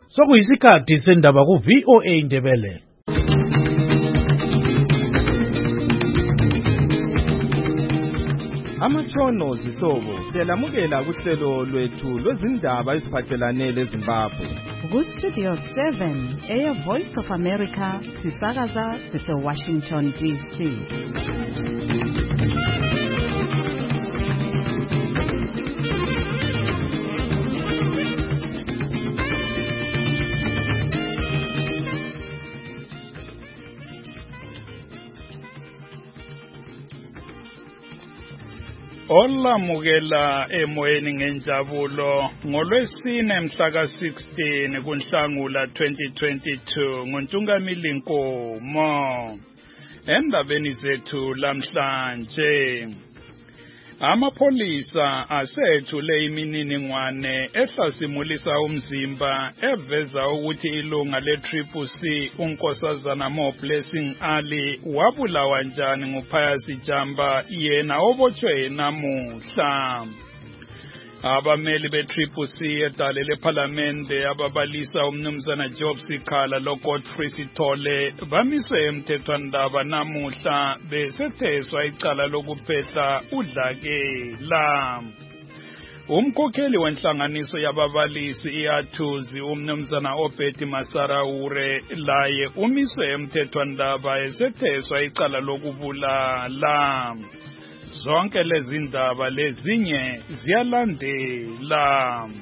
Sokuyisikhathi sendaba ku-VOA Indebele. Amatshono zisobo siyalamukela kuhlelo lwethu lwezindaba eziphathelane leZimbabwe. Ku-Studio 7 Air Voice of America sisakaza sise-Washington DC. Olamukela emoyeni ngenjabulo ngolwesine mhla ka-16 kuNhlangula 2022 nguNtungamili Nkomo. Endabeni zethu lamhlanje, amapholisa asethule imininingwane ehlasimulisa umzimba eveza ukuthi ilunga le-CCC uNkosazana Mo-Blessing Ali wabulawa njani nguPhayasi Jamba yena obotshwe namuhla. Abameli be-CCC edale lephalamende ababalisa umnumzana Job Sikhala loGodfrey Sithole bamiswe emthethwandaba namuhla besetheswa icala lokuphehla udlakela. Umkhokheli wenhlanganiso yababalisi iAthuzi umnumzana Obedi Masaraure laye umiswe emthethwandaba esetheswa icala lokubulala. Zonke lezi ndaba lezinye ziyalandela.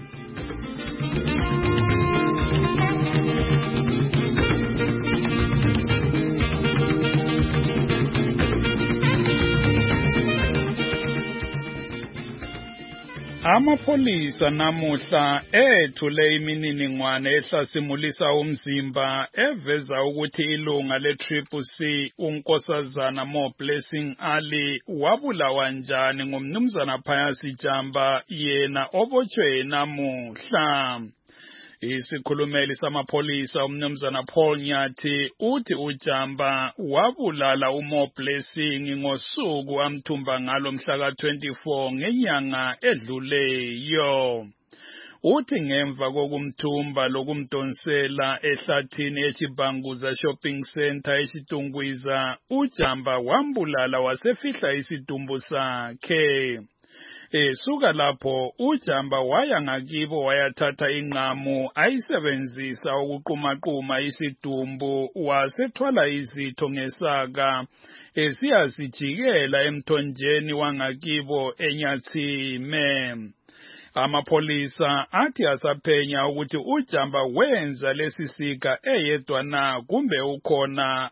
Amapholisa namuhla ethule imininingwane ehlasimulisa umzimba eveza ukuthi ilunga le-CCC uNkosazana Mo-Blessing Ali wabulawa njani ngumnumzana Phayasi Jamba yena obotshwe namuhla. Isikhulumeli samapholisa umnumzana Paul Nyathi uthi uJamba wabulala uMo-Blessing ngosuku amthumba ngalo mhla ka-24 ngenyanga edluleyo. Uthi ngemva kokumthumba lokumdonsela ehlathini eChibanguza Shopping Center eChitungwiza, uJamba wambulala wasefihla isidumbu sakhe. Suka lapho uJamba waya ngakibo wayathatha inqamu ayisebenzisa ukuqumaquma isidumbu wasethwala izitho ngesaka esiyasijikela emthonjeni wangakibo eNyathime. Amapholisa athi asaphenya ukuthi uJamba wenza lesisika eyedwa na kumbe ukhona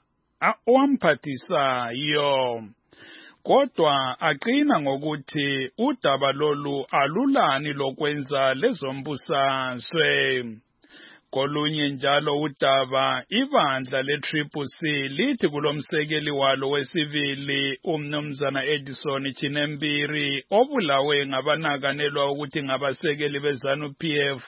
owamphathisayo. Kodwa aqina ngokuthi udaba lolu alulani lokwenza lezombusazwe. Kolunye njalo udaba ibandla le-CCC lithi kulomsekeli walo wesibili umnumzana Edison Chinembiri obulawe ngabanakanelwa ukuthi ngabasekeli beZANU-PF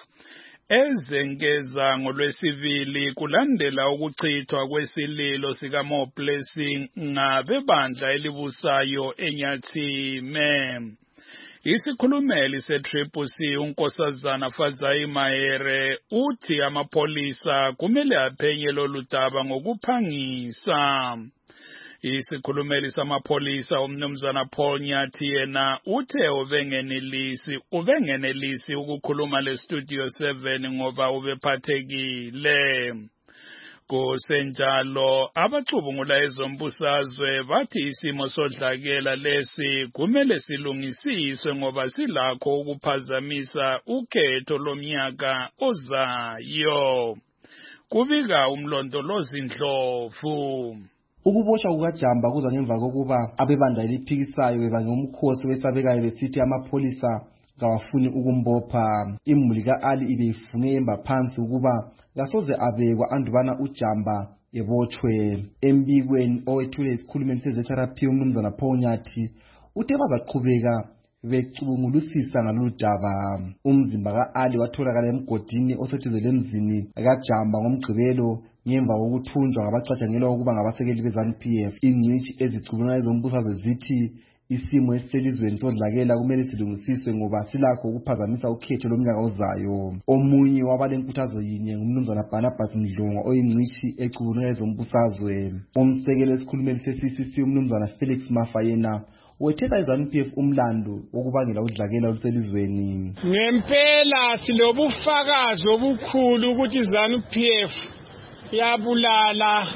ezengeza ngolwesibili kulandela ukuchithwa kwesililo sikaMo-Blessing ngabebandla elibusayo eNyathime. Isikhulumeli se-CCC uNkosazana Fadzayi Mahere uthi amapholisa kumele aphenye lolu daba ngokuphangisa. Isikhulumeli samapholisa umnumzana Paul Nyathi yena uthe ubengenelisi ukukhuluma le-Studio 7 ngoba ubephathekile. Kusenjalo abacubungula ezombusazwe bathi isimo sodlakela lesi kumele silungisiswe ngoba silakho ukuphazamisa ukhetho lomnyaka ozayo. Kubika umlondolozi Ndlovu. Ukuboshwa kukaJamba kuza ngemva kokuba abebandla eliphikisayo bebange umkhosi wesabekayo besithi amapholisa kawafuni ukumbopha. Imuli ka-Ali ibeyifune yemba phansi ukuba kasoze abekwa andubana uJamba ebotshwe. Embikweni owethule isikhulumeli se-ZRP umnumzana Paul Nyathi uthe bazaqhubeka becubungulisisa ngalolu daba. Umzimba ka-Ali watholakala emgodini oseduze lemzini kaJamba ngomgqibelo ngemva kokuthunjwa ngabacatshangelwa ukuba ngabasekeli beZANU-PF. Ingcitshi ezicubungula ezombusazwe zithi isimo eselizweni sodlakela kumele silungisiswe ngoba silakho ukuphazamisa ukhetho lomnyaka ozayo. Omunye wabalenkuthazo yinye ngumnumzana Barnabas Mdlongwa oyingcishi ecubungula ezombusazwe. Umsekeli wesikhulumeli se-CCC umnumzana Felix Mafayena wethetha iZANU-PF umlando wokubangela udlakela oluselizweni. Ngempela silobufakazi obukhulu ukuthi iZANU-PF yabulala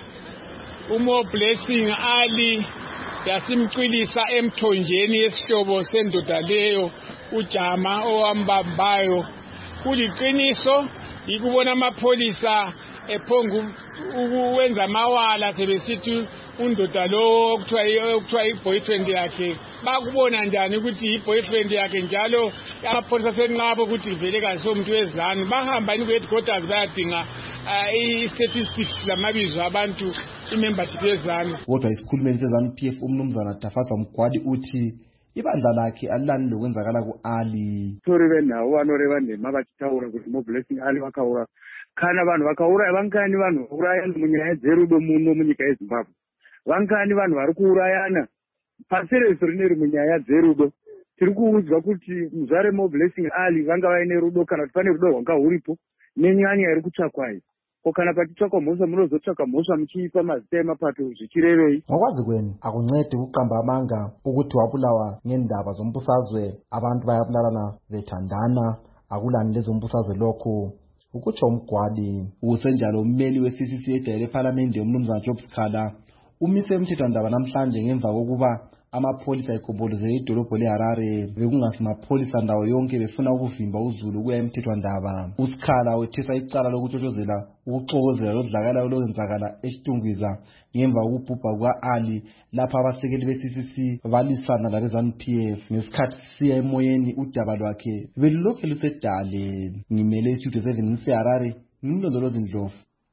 uMoblessing Ali yasimcwilisa emthonjeni yesihlobo sendoda leyo uJama owambambayo. Kuliqiniso ikubona amapholisa ephongu ukwenza amawala sebesithi undoda lo okuthiwa i-boyfriend yakhe. Bakubona njani ukuthi i-boyfriend yakhe njalo amapholisa senqaba ukuthi vele kasomuntu wezanu. Bahamba ku-headquarters bayadinga i-statistics lamabizo abantu i-membership yezanu. Kodwa isikhulumeli seZANU-PF umnumzana Tafasa Mgwadi uthi ibandla lakhe alilani lokwenzakala ku-Ali. Tori benawo vanoreva nhema vachitaura kuti Moblessing Ali vakaura kana vanhu vakauraya vangani vanhu vaurayana munyaya dzerudo muno munyika yeZimbabwe. Vangani vanhu vari kuurayana pasi resu rineri munyaya dzerudo. Tiri kuudzwa kuti muzvare Moblessing Ali vanga vaine rudo kana kuti pane rudo rwanga huripo nenyanya iri kutsvakwa iyi. Kana pachitsvakwa mhosva munozotsvaka mhosva muchiipa mazita emapato zvichirevei. Ngokwazi kwenu akuncedi ukuqamba amanga ukuthi wabulawa ngendaba zombusazwe abantu bayabulalana bethandana akulani lezombusazwe lokho. Ukutsho uMgwadi usenjalo ummeli we-CCC edayile ePhalamende umnumzana Job Sikhala umise umthethwandaba namhlanje ngemva kokuba amapholisa egombolozele idolobho leHarare bekungasimapholisa ndawo yonke befuna ukuvimba uZulu kuya emthethwandaba. uSikhala wethesa icala lokutshotshozela ukuxokozela lodlakala olwenzakala eSitungwiza ngemva kokubhubha kuka-Ali lapha abasekeli be-CCC balisana labeZANU-PF ngesikhathi siya emoyeni udaba lwakhe belulokhu lusedale. Ngimele iStudio 7 ngiseHarare ngimlondolozi Ndlovu.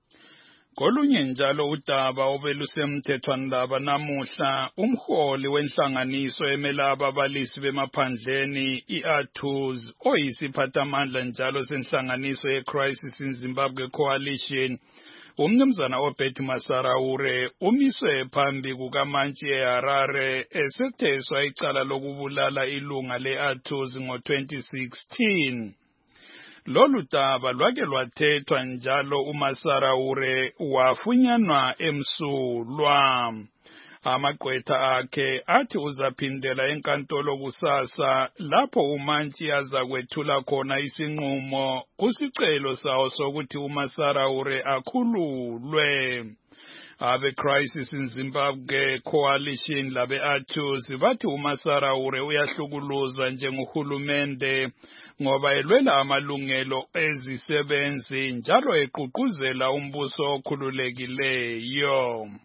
Kolunye njalo udaba obelusemthethwandaba namuhla umholi wenhlanganiso emela ababalisi bemaphandleni iATUZ oyisiphathamandla njalo senhlanganiso yeCrisis in Zimbabwe Coalition umnumzana Obed Masaraure umiswe phambi kukamantshi eHarare esetheswa icala lokubulala ilunga leATUZ ngo-2016. Lolu daba lwake lwathethwa njalo uMasaraure wafunyanwa emsulwa. Amagqwetha akhe athi uzaphindela enkantolo kusasa lapho umantshi azakwethula khona isinqumo kusicelo sawo sokuthi uMasaraure akhululwe. Abe-Crisis in Zimbabwe Coalition labe-ATUZ bathi uMasaraure uyahlukuluzwa njengohulumende ngoba elwela amalungelo ezisebenzi njalo eqhuquzela umbuso okhululekileyo.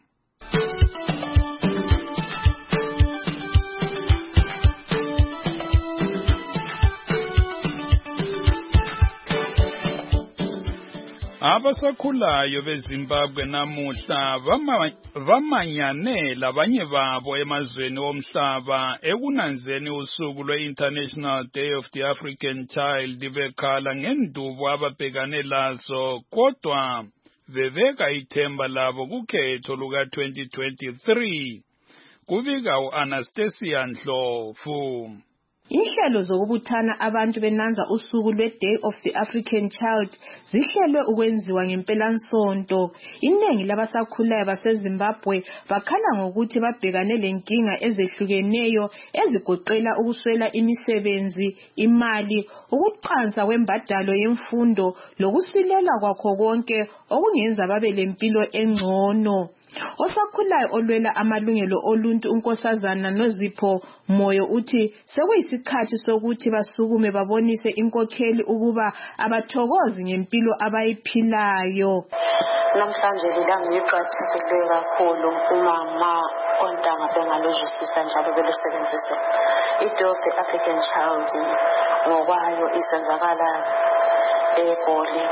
Abasakhulayo beZimbabwe namuhla bamanyane labanye babo emazweni omhlaba ekunanzeni usuku lwe-International Day of the African Child bekhala ngendubo ababhekane lazo kodwa bebeka ithemba labo kukhetho luka-2023. Kubika u-Anastasia Ndlovu. Inhlelo zokubuthana abantu benanza usuku lwe-Day of the African Child zihlelwe ukwenziwa ngempelansonto. Iningi labasakhulayo baseZimbabwe bakhala ngokuthi babhekane lenkinga ezehlukeneyo ezigoqela ukuswela imisebenzi, imali, ukuqansa kwembadalo yemfundo lokusilela kwakho konke okungenza babe lempilo engcono. Osakhulayo olwela amalungelo oluntu unkosazana Nozipho Moyo uthi sekuyisikhathi sokuthi basukume babonise inkokheli ukuba abathokozi ngempilo abayiphilayo. Namhlanje lilanga liqakathekile kakhulu umama ontanga bengaluzwisisa njalo belusebenzisa. I-Day of the African Child ngokwayo isenzakala eGoli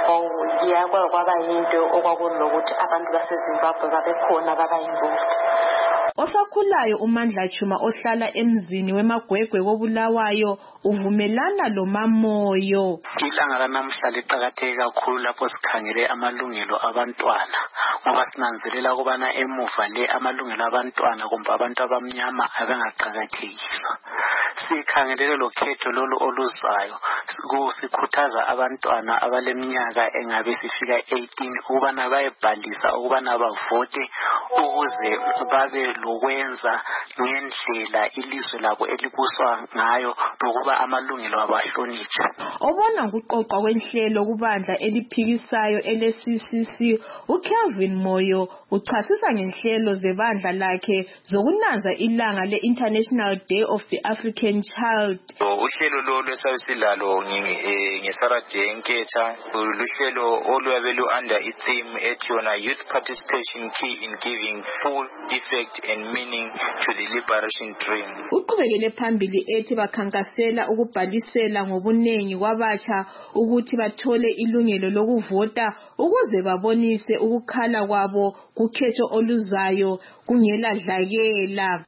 kwaba yinto okwakulokuthi abantu baseZimbabwe babekhona baba involved. Osakhulayo uMandla Chuma ohlala emzini weMagwegwe koBulawayo uvumelana lo Mamoyo. Ilanga lanamuhla liqakatheke kakhulu lapho sikhangele amalungelo abantwana ngoba sinanzelela ukubana emuva le amalungelo abantwana kumbe abantu abamnyama abangaqhakathekiswa. Sikhangelele lo khetho lolu oluzayo sikhuthaza abantwana abaleminyaka engabe sifika 18 ukubana bayebhalisa ukubana bavote ukuze babe lokwenza ngendlela ilizwe labo elibuswa ngayo lokuba amalungelo abahlonitshwe. Obona ukuqoqwa kwenhlelo kubandla eliphikisayo ele-CCC uKelvin Moyo uchasisa ngenhlelo zebandla lakhe zokunanza ilanga le-International Day of the African Child. Uhlelo lolu esasilalo ngeSaturday enketha luhlelo oluyabe lu-under i-theme ethi yona Youth Participation Key in Giving Full Effect and Meaning to the Liberation Dream. Uqhubekele phambili ethi bakhankasela ukubhalisela ngobunengi kwabatsha ukuthi bathole ilungelo lokuvota ukuze babonise ukukhala kwabo kukhetho oluzayo kungela dlakela.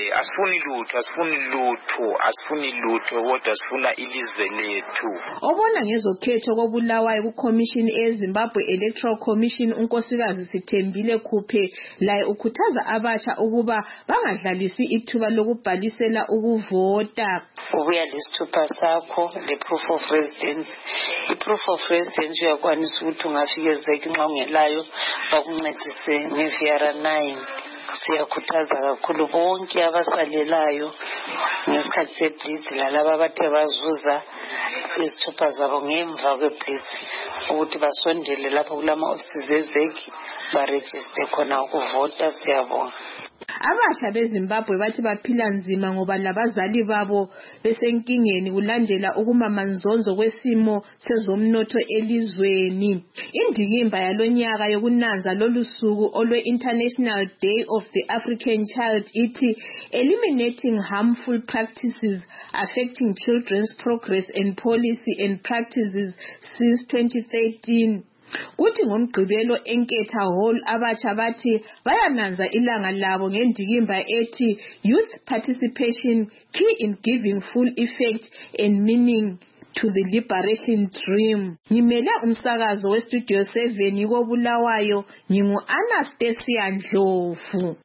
Asifuni lutho kodwa sifuna ilizwe lethu. Obona ngezokhetho koBulawayo kuCommission eZimbabwe Electoral Commission unkosikazi Sithembile Khuphe laye ukhuthaza abatsha ukuba bangadlalisi ithuba lokubhalisela ukuvota. Ubuya lesithupha sakho le proof of residence. I-proof of residence uyakwanisa ukuthi ungafika ezeki nxa ungelayo bakuncedise ngeVR9. Siyakhuthaza kakhulu bonke abasalelayo ngesikhathi seblitz lalabo abathe bazuza izithupha zabo ngemva kweblitz ukuthi basondele lapho kulama offices ezeki baregister khona ukuvota. Siyabonga. Abatsha beZimbabwe bathi baphila nzima ngoba labazali babo besenkingeni kulandela ukumamanzonzo kwesimo sezomnotho elizweni. Indikimba yalonyaka yokunanza lolusuku olwe-International Day of the African Child ithi eliminating harmful practices affecting children's progress and policy and practices since 2013. Kuthi ngomgqibelo enketha hall abatsha bathi bayananza ilanga labo ngendikimba ethi Youth Participation Key in Giving Full Effect and Meaning to the Liberation Dream. Ngimele umsakazo weStudio 7 koBulawayo ngingu-Anastasia Ndlovu.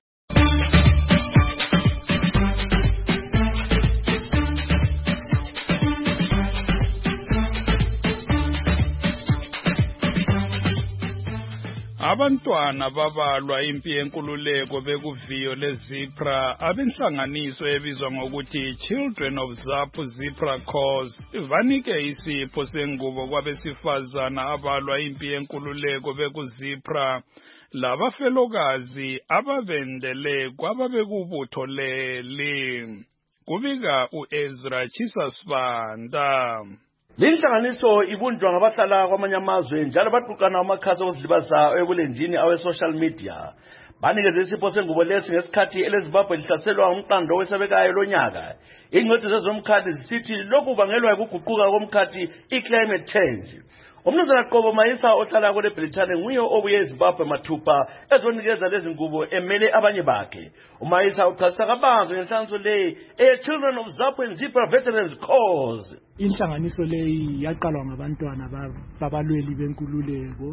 Abantwana babalwa impi yenkululeko bekuviyo leZipra abenhlanganiso ebizwa ngokuthi Children of ZAPU Zipra Cause vanike isipho sengubo kwabesifazana abalwa impi yenkululeko bekuZipra labafelokazi abavendele kwababekubutho leli. Kubika uEzra Chisasibanda. Linhlanganiso ibunjwa ngabahlala kwamanye amazwe njalo baqhukana amakhasi okuzilibaza ebulenjini awe-social media. Banikeze isipho sengubo lesi ngesikhathi eleZimbabwe lihlaselwa umqando wesabekayo lonyaka. Ingcwethi zezomkhathi zisithi lokhu kubangelwa ukuguquka komkhathi i-climate change. Umnumzana Qobo Mayisa ohlala kule Britain nguye obuye eZimbabwe mathupha ezonikeza lezi ngubo emele abanye bakhe. uMayisa uchasisa kabanzi ngenhlanganiso leyi Children of ZAPU and Zipra Veterans Cause. Inhlanganiso leyi yaqalwa ngabantwana babalweli benkululeko.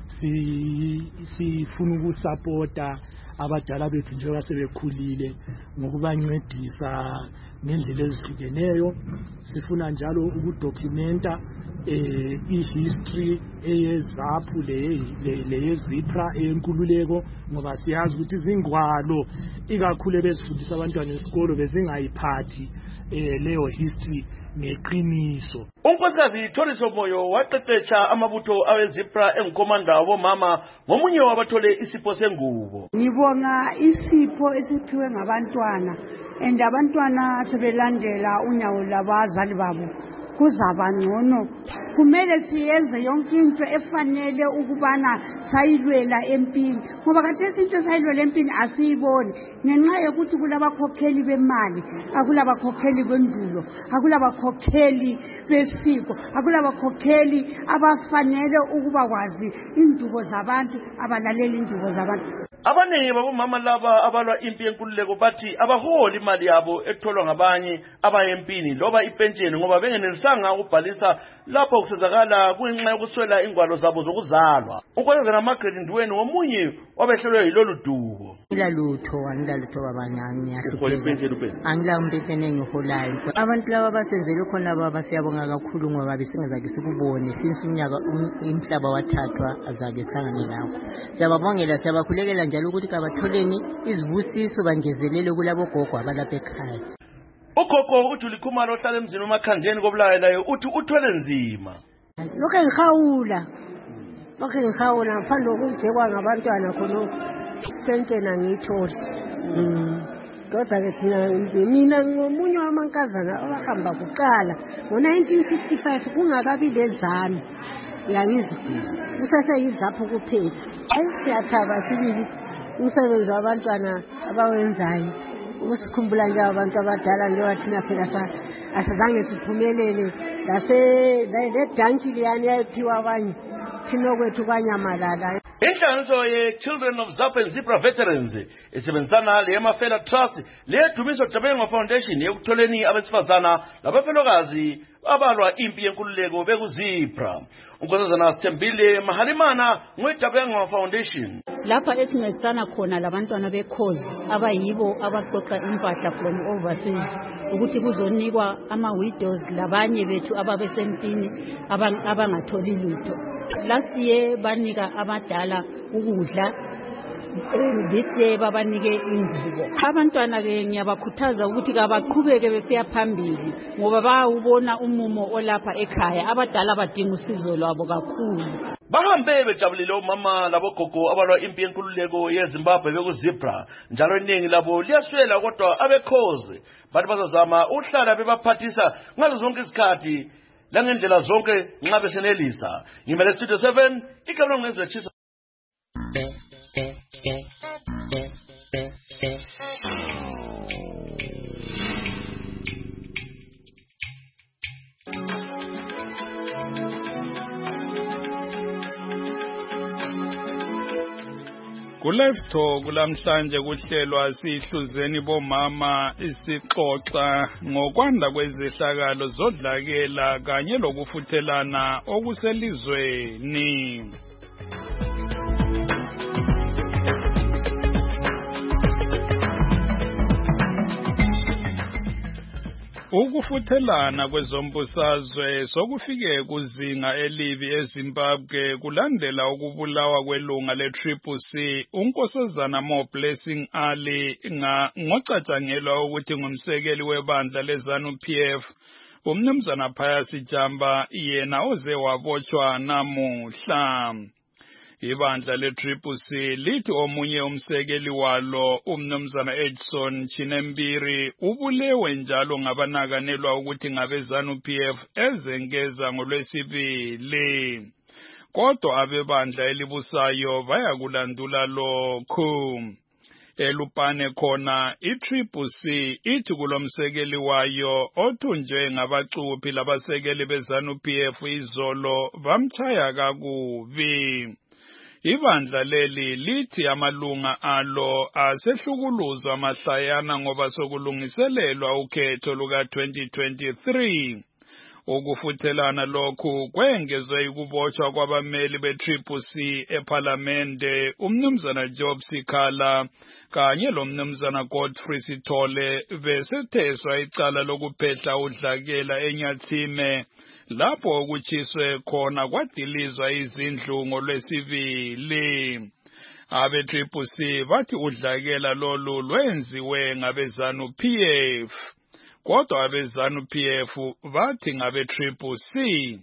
Sifuna ukusupporta abadala bethu njengoba sebekhulile ngokubancedisa ngendlela ezihlukeneyo. Sifuna njalo ukudocumenta i-history eyeZAPU leyezipra eyenkululeko ngoba siyazi ukuthi izingwalo ikakhulu ebezifundisa abantwana esikolo bezingayiphathi leyo history ngeqiniso. Unkosikazi Tholiso Moyo waqeqetsha amabutho aweZipra engukomanda wabomama ngomunye wabathole isipho sengubo. Ngibonga isipho esiphiwe ngabantwana and abantwana sebelandela unyawo labazali babo kuzaba ngcono. Kumele siyenze yonke into efanele ukubana sayilwela empini ngoba khathesi into sayilwela empini asiyiboni ngenxa yokuthi kulabakhokheli bemali, akulabakhokheli bendulo, akulabakhokheli besiko, akulabakhokheli abafanele ukuba kwazi indubo zabantu, abalaleli indubo zabantu. Abaningi babomama laba abalwa impi yenkululeko bathi abaholi imali yabo etholwa ngabanye abayempini loba ipentsheni ngoba bengenelisanga ukubhalisa lapho kusenzakala kungenxa yokuswela ingwalo zabo zokuzalwa. Ukwenza naMargaret Ndweni womunye wabehlelwe yilolu dubo. Angilalutho babanye ngiyahlupheka. Angilampentsheni engiholayo. Abantu laba basenzele khona baba siyabonga kakhulu ngoba besingezake sikubone since unyaka umhlaba wathathwa azake sihlangane lawo. Siyababongela siyabakhulekela njalo ukuthi kabatholeni izibusiso bangezelele kulabo gogo abalapha ekhaya. Ugogo uJulie Khumalo ohlala emzini uMakhandleni koBulawayo uthi uthwele nzima. Lokho ngihawula ngaphandle kokuzekwa ngabantwana khonokho pentshena ngiyithole. Kodwa ke thina mina ngomunye wamankazana abahamba kuqala ngo-1955 kungakabi lezanu yangizwa kusaseyizapho kuphela. Siyathaba sibili umsebenzi wabantwana abawenzayo usikhumbula nje abantu abadala njengoba thina phela asizange siphumelele le danki liyani yayiphiwa abanye thina kwethu kwanyamalala. Inhlanganiso ye-Children of Zap and Zipra Veterans isebenzisana le-Mafela Trust le-Dumiso Dabengwa Foundation ekutholeni abesifazana labafelokazi abalwa impi yenkululeko bekuzipra. Unkosazana Sithembile Mahalimana ngwe-Dabengwa Foundation. Lapha esincedisana khona labantwana bekhozi abayibo abaqoqa impahla from overseas ukuthi kuzonikwa ama-widows labanye bethu ababesempini abangatholi lutho. Last year banika abadala ukudla, this year babanike ingubo. Abantwana ke ngiyabakhuthaza ukuthi kabaqhubeke besiya phambili ngoba bayawubona umumo olapha ekhaya. Abadala badinga usizo lwabo kakhulu. Bahambe bejabulile omama labogogo abalwa impi yenkululeko yeZimbabwe bekuzipra njalo iningi labo liyaswela kodwa abekhozi bathi bazazama uhlala bebaphathisa ngazo zonke isikhathi langendlela zonke nxa besenelisa. Ngimele Studio 7 igama ngezechisa. Ku-Live Talk lamhlanje kuhlelwa sihluzeni bomama isixoxa ngokwanda kwezehlakalo zodlakela kanye lokufuthelana okuselizweni. Ukufuthelana kwezombusazwe sokufike kuzinga elibi eZimbabwe kulandela ukubulawa kwelunga le-CCC unkosazana Blessing Ali ngocatshangelwa ukuthi ngumsekeli webandla leZANU-PF umnumzana Pius Jamba yena oze wabotshwa namuhla. Ibandla le-CCC lithi omunye umsekeli walo umnumzana Edson Chinembiri ubulewe njalo ngabanakanelwa ukuthi ngabeZANU-PF ezengeza ngoLwesibili. Kodwa abebandla elibusayo bayakulandula lokhu. Elupane khona i-CCC ithi kulomsekeli wayo othunjwe ngabacuphi labasekeli beZANU-PF izolo bamchaya kakubi. Ibandla leli lithi amalunga alo asehlukuluzwa mahlayana ngoba sokulungiselelwa ukhetho luka-2023. Ukufuthelana lokhu kwengezwe ukubotshwa kwabameli be-CCC ephalamende umnumzana Job Sikhala kanye lomnumzana Godfrey Sithole besetheswa icala lokuphehla udlakela eNyathime lapho kutshiswe khona kwadilizwa izindlu ngoLwesibili. Abe-CCC bathi udlakela lolu lwenziwe ngabeZANU-PF. Kodwa abeZANU-PF bathi ngabe-CCC.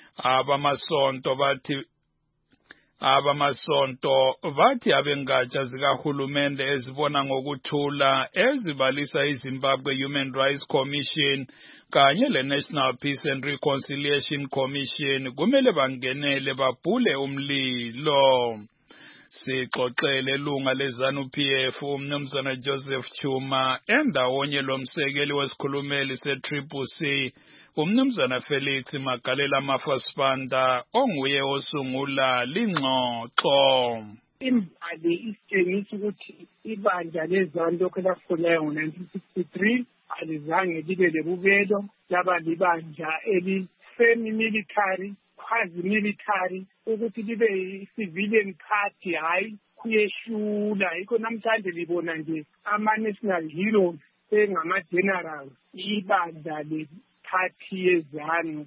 Abamasonto bathi abengatsha zikahulumende ezibona ngokuthula ezibalisa iZimbabwe Human Rights Commission kanye le-National Peace and Reconciliation Commission kumele bangenele babhule umlilo. Sixoxele lunga leZANU-PF umnumzana Joseph Chuma endawonye lomsekeli wesikhulumeli se-CCC umnumzana Felix Magalela Mafasibanda onguye osungula lingxoxo. imbali isitshengisa ukuthi ibandla lezanu lokhu elafulayo ngo-1963 alizange libe lebubelo, laba libandla eli-semi-military, quasi-military, ukuthi libe yi-civilian party, hayi kuyehlula. Yikho namhlanje libona nje ama-national heroes engama-generals. Ibandla le-party yezanu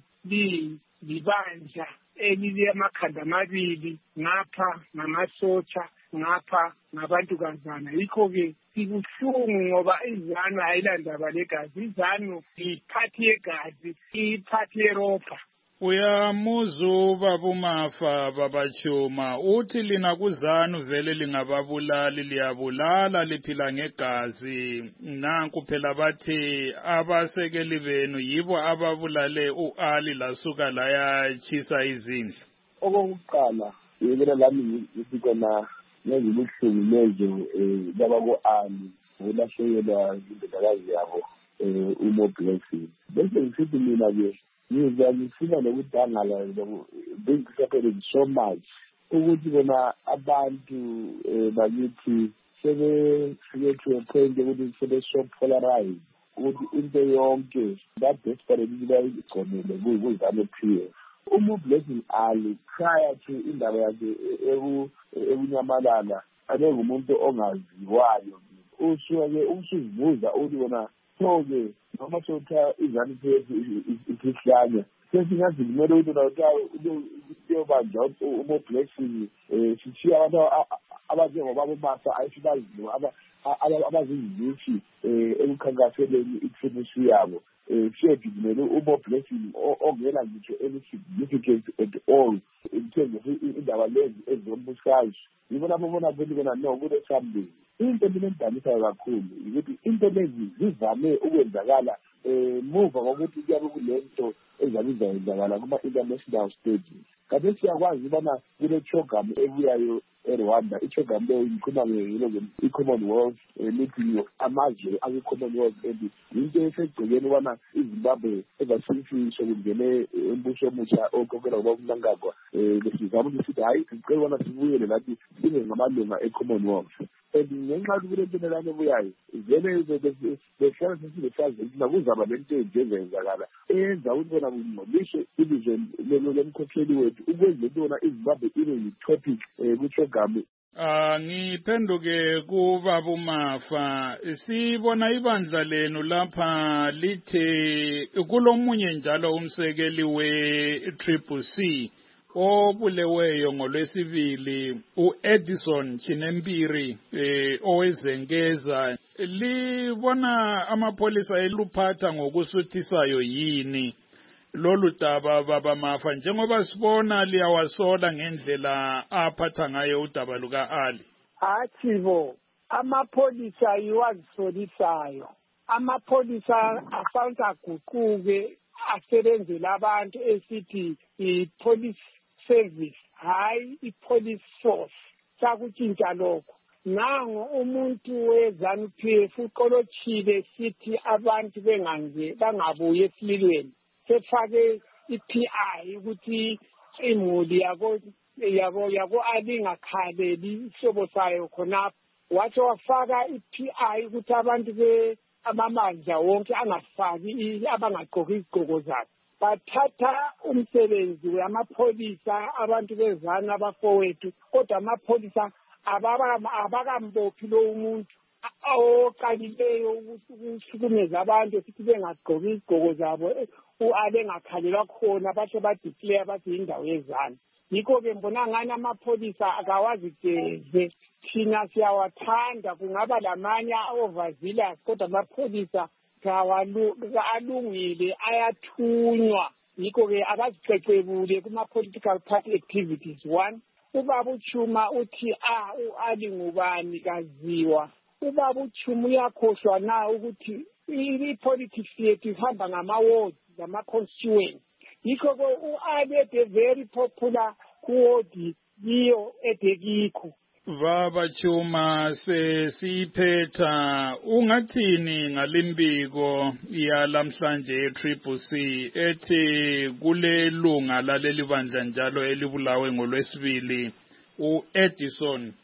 libandla elilamakhanda amabili, ngapha ngamasotsha, ngapha ngabantukazana. Yikho-ke sibuhlungu ngoba izanu ayilandaba legazi, izanu iphathi yegazi, iphathi yeropa. Uyamuzu babumafa babachuma uthi lina kuzanu vele lingababulali, liyabulala, liphila ngegazi. Nanku phela bathi abasekeli benu yibo ababulale uAli lasuka layachisa izindlu. Okokuqala yekela lami ngithi kona ngezibuhlungu lezo laba ku-Ali ukulahlekelwa indodakazi yabo uMo Blessing. Bese ngisithi mina-ke ngifuna nokudangala bengisaphelele so much ukuthi bona abantu bakithi sebefike to a point ukuthi sebe-so polarized ukuthi into yonke that desperate ukuthi bayigconele kuzame PF. uMo Blessing Ali prior to indaba yakhe ekunyamalala abengumuntu ongaziwayo. Usuke usuzibuza ukuthi bona so-ke noma sotha izanu PF isihlanya sesingazi kumele ukuthi uyobanjwa uMo Blessing sithiya abantu abanjengobaba uMasa ayisibaziyo abazingisi ekukhankaseleni iqiniso yabo siyogijimele uMo Blessing ongela ngitsho any significance at all in terms of indaba lezi ezombusazwe. Yibona babona ukuthi bona no kule something. Into engidanisa kakhulu ukuthi into lezi zivame ukwenzakala muva kokuthi kuyabe kulento ezabiza yenzakala kuma-international stage. Kanti siyakwazi ubona kule program ebuyayo eRwanda, i-program leyo ikhuluma i-Commonwealth meeting amazwe akwi-Commonwealth and into esegcekeni ubona iZimbabwe ezasifisho kungene umbuso omusha okhokhela ubaba uMnangagwa besizama ukuthi sithi hayi sicela ubona sibuyele lathi sibe ngamalunga e-Commonwealth. And ngenxa yokuthi kule ntenelane ebuyayo vele behlala sesilesazi ukuthi nakuzaba lento enje ezenzakala eyenza ukuthi bona kungcoliswe ilizwe lomkhokheli wethu ukwenza into yona iZimbabwe ibe yi-topic ku-program. Ngiphenduke kubaba uMafa, sibona ibandla lenu lapha lithe kulomunye njalo umsekeli we-CCC obuleweyo ngolwesibili uEdison Chinempiri owezenkeza. Libona amapolisa eluphatha ngokusuthisayo yini lolu daba baba Mafa, njengoba sibona liyawasola ngendlela aphatha ngayo udaba luka-Ali? Hathibo, amapolisa yiwazisolisayo. Amapolisa afanele aguquke asebenzela abantu esithi i-police service, hayi i-police force. Sakutshintsha lokho. Nango umuntu wezanu PF uqolothile sithi abantu bangabuye esililweni. Sefake i-PI ukuthi imuli yabo alingakhaleli isobo sayo khonapho. Wathi wafaka i-PI ukuthi abantu amamandla wonke angafaki abangagqoki izigqoko zabo. Bathatha umsebenzi wamapholisa abantu bezanu abafowethu, kodwa amapholisa abakambophi lo umuntu oqalileyo ukuhlukumeza abantu esithi bengagqoki izigqoko zabo alengakhalelwa khona bahle badeclare bathi indawo yezanu. Yikho-ke mbona ngani amapholisa akawazigeze. Thina siyawathanda, kungaba lamanye overzealous, kodwa amapholisa alungile, ayathunywa. Yikho-ke akazicecebule kuma-political party activities. One, ubaba uChuma uthi uAli ngubani kaziwa. Ubaba uChuma uyakhohlwa na ukuthi i-politics yethu ihamba ngama-wards, ngama-constituents. Yikho-ke uAli ede very popular kuwodi yiyo edekikho. Baba Chuma, sesiphetha ungathini ngalimbiko yalamhlanje eCCC ethi kulelunga laleli bandla njalo elibulawe ngolwesibili u-Edison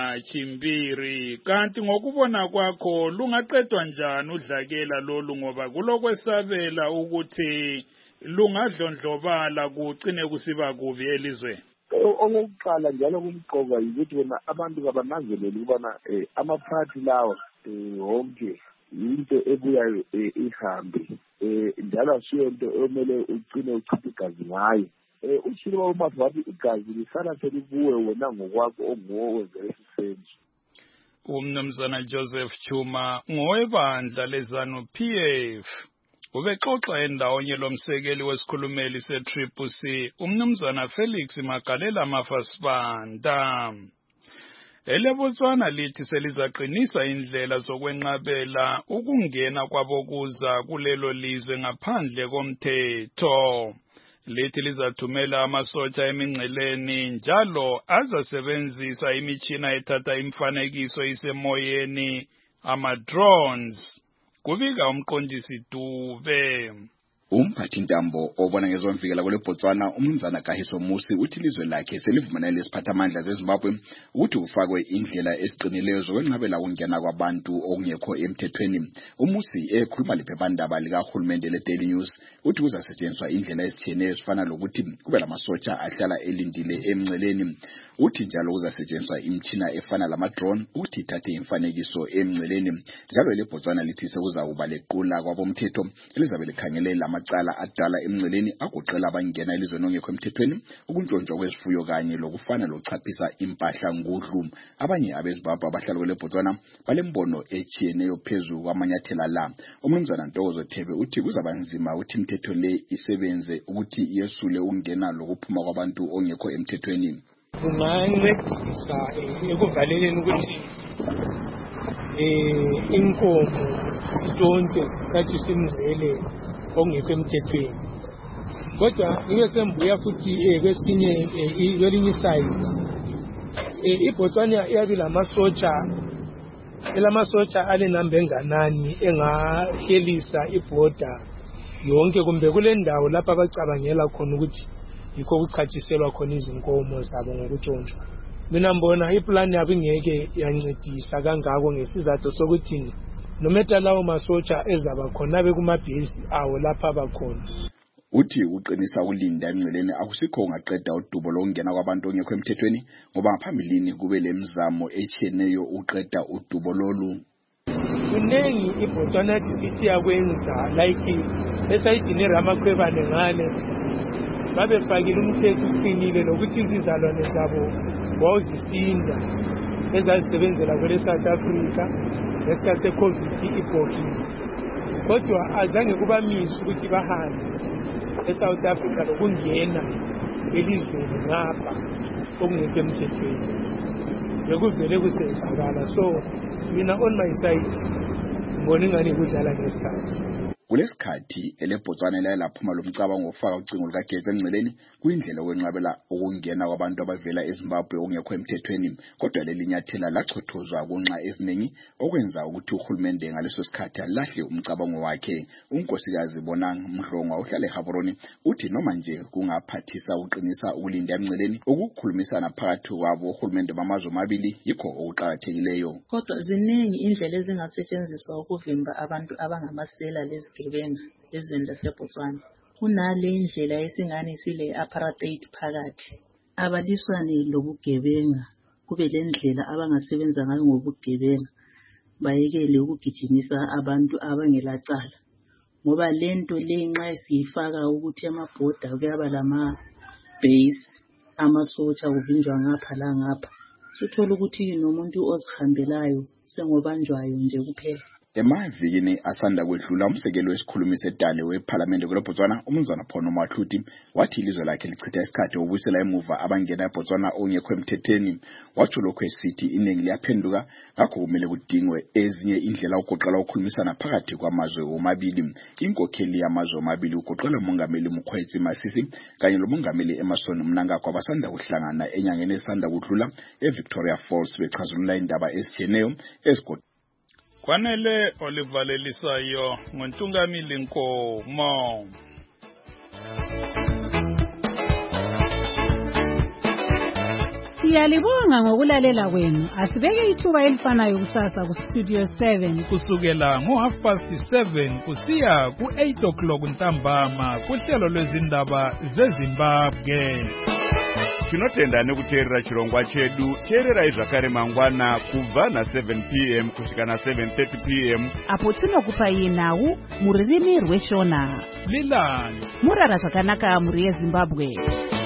Chimbiri. Kanti ngokubona kwakho lungaqedwa njani udlakela lolu ngoba kulokwesabela ukuthi lungadlondlobala kugcine kusiba kubi elizweni? Okokuqala njalo kumqoka yikuthi wena abantu kabananzelele ukubana amaphathi lawa wonke yinto ebuyayo ihambe njalo asiyo into omele ugcine uchitha igazi ngayo. Ushilo umathi wathi igazi lisala selikuwe wena ngokwakho onguwo wenze esisenzo. Umnumzana Joseph Chuma ngowebandla leZANU-PF ubexoxa endawonye lomsekeli wesikhulumeli se-CCC umnumzana Felix Magalela Mafasibanda. EleBotswana lithi selizaqinisa indlela zokwenqabela ukungena kwabokuza kulelo lizwe ngaphandle komthetho. Lithi lizathumela amasotsha emingceleni njalo azasebenzisa imitshina ethatha imifanekiso isemoyeni ama-drones. Kubika umqondisi Dube. Umphathintambo obona ngezomvikela kule Botswana umnumzana Kahiso Musi uthi ilizwe lakhe selivumelane lesiphathamandla zeZimbabwe ukuthi ufakwe indlela esiqinileyo zokwenqabela ukungena kwabantu okungekho emthethweni. Umusi ekhuluma liphephandaba likahulumende le-Daily News uthi kuzasetshenziswa indlela ezitshiyeneyo ezifana lokuthi kube lamasotsha ahlala elindile emngceleni. Uthi njalo kuzasetshenziswa imitshina efana lama-drone ukuthi ithathe imfanekiso emngceleni. Njalo leBotswana lithi sekuzakuba lequla kwabomthetho elizabe likhangele amacala adala emngceleni agoqela abangena elizweni ongekho emthethweni, ukuntshontshwa kwezifuyo kanye lokufana lokuchaphisa impahla ngudlu. Abanye abeZimbabwe abahlala kule Botswana balembono echiyeneyo phezu kwamanyathela la. Umnumzana Ntokozo Thebe uthi kuzaba nzima ukuthi imithetho le isebenze ukuthi yesule ukungena lokuphuma kwabantu ongekho emthethweni. Kungancedisa ekuvaleleni ukuthi inkomo sitshontshe sithathiswe imingcele ongekho emthethweni. Kodwa ngibe sembuya futhi kwelinye isayidi iBotswana iyabe ilamasotsha alenamba enganani engahelisa ibhoda yonke kumbe kule ndawo lapho abacabangela khona ukuthi yikho kuchatshiselwa khona izinkomo zabo ngokutshontshwa. Mina mbona iplani yabo ingeke yancedisa kangako ngesizathu sokuthi nometa lawo masotsha ezaba khona bekumabhesi awo lapha abakhona. Uthi uqinisa ukulinda emngceleni akusikho ungaqeda udubo lokungena kwabantu ongekho emthethweni ngoba ngaphambilini kube lemizamo echiyeneyo uqeda udubo lolu. Kunengi iBotswana sithi yakwenza like esayidini Ramakhwebane ngale babefakile umthetho uqinile lokuthi izizalwane zabo wawuzisinda ezazisebenzela kwele South Africa ngesikhathi se-COVID ibhokile. Kodwa azange kubamisa ukuthi bahambe eSouth Africa lokungena elizweni ngapha okungekho emthethweni. Bekuvele kusenzakala. So mina on my side ngibona ingani kudlala ngesikhathi. Kulesikhathi eleBotswana laphuma lomcabango ofaka ucingo lukagesi emngceleni kuyindlela okwenqabela ukungena kwabantu abavela eZimbabwe ongekho emthethweni. Kodwa lelinyathela lachothozwa kunxa eziningi okwenza ukuthi uhulumende ngaleso sikhathi alahle umcabango wakhe. Unkosikazi Bonang Mhlongo uhlale eGaborone uthi noma nje kungaphathisa uqinisa ukulinda emngceleni ukukhulumisana phakathi kwabo uhulumende bamazwe amabili yikho okuqhakathekileyo. Kodwa ziningi indlela ezingasetshenziswa ukuvimba abantu abangamasela lezi ezweni laseBotswana. Kunale indlela esingane sile apartheid phakathi. Abaliswane lobugebenga kube lendlela abangasebenza ngayo ngobugebenga. Bayekele ukugijimisa abantu abangelacala. Ngoba lento lenxa siyifaka ukuthi amabhoda kuyaba lama base amasotsha kuvinjwa ngapha la ngapha. Suthola ukuthi nomuntu ozihambelayo sengobanjwayo nje kuphela. Emavikini asanda kwedlula umsekeli wesikhulumi sedale weParliament kweBotswana umnumzana Phono Mathuti wathi ilizwe lakhe lichitha isikhathi ubuyisela emuva abangena eBotswana ongekho emthethweni. Wathi lokho esithi iningi liyaphenduka ngakho kumele kudingwe ezinye indlela ukugoqela ukukhulumisana phakathi kwamazwe omabili. Inkokheli yamazwe omabili ugoqela umongameli Mkhwetsi Masisi kanye lomongameli Emerson Mnangagwa abasanda kuhlangana enyangeni esanda kudlula eVictoria Falls bechazulula indaba ezitshiyeneyo ezigoqela Kwanele olivalelisayo ngontungamili Nkomo. Siyalibonga ngokulalela kwenu. Asibeke ithuba elifanayo kusasa ku Studio 7 kusukela ngo7:30 kusiya ku8:00 ntambama kuhlelo lwezindaba zeZimbabwe. Tinotenda nekuteerera chirongwa chedu. Teererai zvakare mangwana kubva na7 p.m. kusvika na7:30 p.m. apo tinokupai nhau muririmi rweshona. Lilani murara zvakanaka muri yeZimbabwe.